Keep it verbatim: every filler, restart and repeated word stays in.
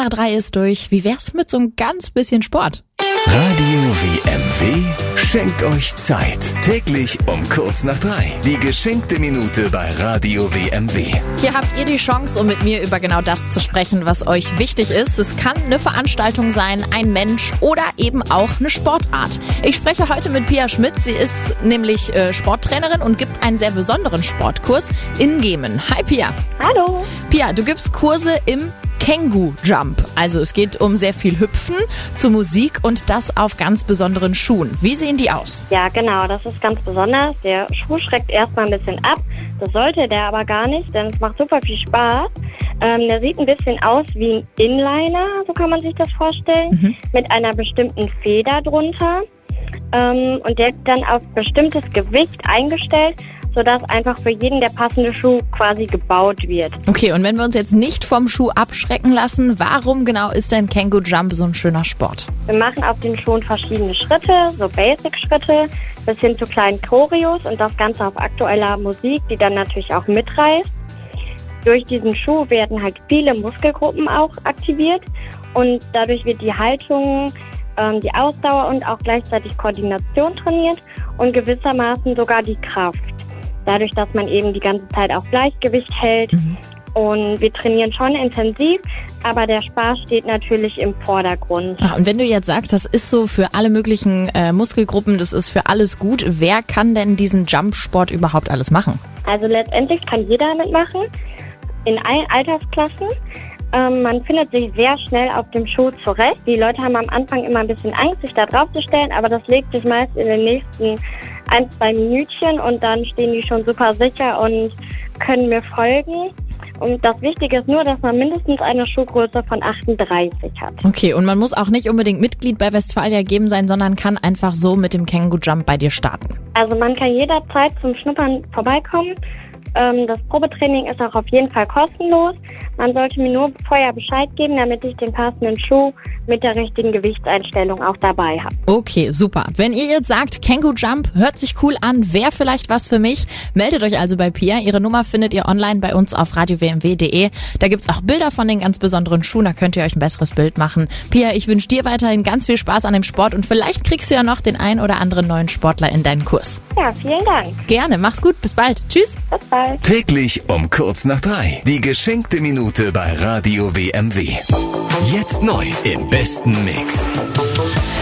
nach drei ist durch. Wie wär's mit so ein ganz bisschen Sport? Radio W M W schenkt euch Zeit. Täglich um kurz nach drei. Die geschenkte Minute bei Radio W M W. Hier habt ihr die Chance, um mit mir über genau das zu sprechen, was euch wichtig ist. Es kann eine Veranstaltung sein, ein Mensch oder eben auch eine Sportart. Ich spreche heute mit Pia Schmidt. Sie ist nämlich äh, Sporttrainerin und gibt einen sehr besonderen Sportkurs in Gemen. Hi Pia. Hallo. Pia, du gibst Kurse im Känguru Jump. Also es geht um sehr viel Hüpfen zur Musik und das auf ganz besonderen Schuhen. Wie sehen die aus? Ja, genau, das ist ganz besonders. Der Schuh schreckt erstmal ein bisschen ab. Das sollte der aber gar nicht, denn es macht super viel Spaß. Ähm, der sieht ein bisschen aus wie ein Inliner, so kann man sich das vorstellen, mhm. mit einer bestimmten Feder drunter. Ähm, und der ist dann auf bestimmtes Gewicht eingestellt, sodass einfach für jeden der passende Schuh quasi gebaut wird. Okay, und wenn wir uns jetzt nicht vom Schuh abschrecken lassen, warum genau ist denn Känguru Jump so ein schöner Sport? Wir machen auf den Schuhen verschiedene Schritte, so Basic-Schritte, bis hin zu kleinen Choreos und das Ganze auf aktueller Musik, die dann natürlich auch mitreißt. Durch diesen Schuh werden halt viele Muskelgruppen auch aktiviert und dadurch wird die Haltung, ähm, die Ausdauer und auch gleichzeitig Koordination trainiert und gewissermaßen sogar die Kraft. Dadurch, dass man eben die ganze Zeit auch Gleichgewicht hält. Mhm. Und wir trainieren schon intensiv, aber der Spaß steht natürlich im Vordergrund. Ach, und wenn du jetzt sagst, das ist so für alle möglichen äh, Muskelgruppen, das ist für alles gut, wer kann denn diesen Jumpsport überhaupt alles machen? Also letztendlich kann jeder mitmachen, in allen Altersklassen. Ähm, man findet sich sehr schnell auf dem Schuh zurecht. Die Leute haben am Anfang immer ein bisschen Angst, sich da drauf zu stellen, aber das legt sich meist in den nächsten ein, zwei Minütchen und dann stehen die schon super sicher und können mir folgen. Und das Wichtige ist nur, dass man mindestens eine Schuhgröße von achtunddreißig hat. Okay, und man muss auch nicht unbedingt Mitglied bei Westfalia Gemen sein, sondern kann einfach so mit dem Känguru Jump bei dir starten. Also man kann jederzeit zum Schnuppern vorbeikommen. Das Probetraining ist auch auf jeden Fall kostenlos. Man sollte mir nur vorher Bescheid geben, damit ich den passenden Schuh mit der richtigen Gewichtseinstellung auch dabei habe. Okay, super. Wenn ihr jetzt sagt, Känguru Jump hört sich cool an, wäre vielleicht was für mich, meldet euch also bei Pia. Ihre Nummer findet ihr online bei uns auf radio w m w punkt d e. Da gibt's auch Bilder von den ganz besonderen Schuhen, da könnt ihr euch ein besseres Bild machen. Pia, ich wünsche dir weiterhin ganz viel Spaß an dem Sport und vielleicht kriegst du ja noch den ein oder anderen neuen Sportler in deinen Kurs. Ja, vielen Dank. Gerne, mach's gut, bis bald. Tschüss. Bis bald. Täglich um kurz nach drei. Die geschenkte Minute bei Radio W M W. Jetzt neu im besten Mix.